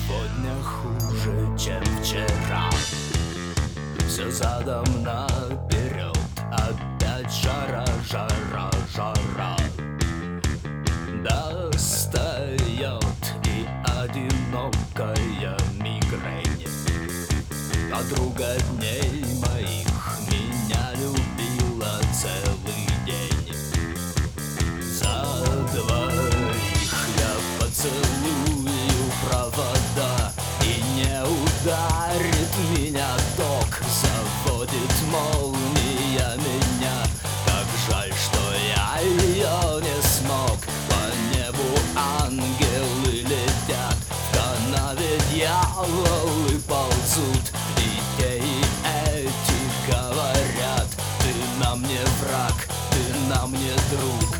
Сегодня хуже, чем вчера. Все задом наперед. Опять жара, жара, жара. Достает и одинокая мигрень. Подруга дней моих меня любила целый день. За двоих я поцелую провода, и не ударит меня ток. Заводит молния меня. Как жаль, что я ее не смог. По небу ангелы летят, в канаве дьяволы ползут. И те, и эти говорят: ты на мне враг, ты на мне друг.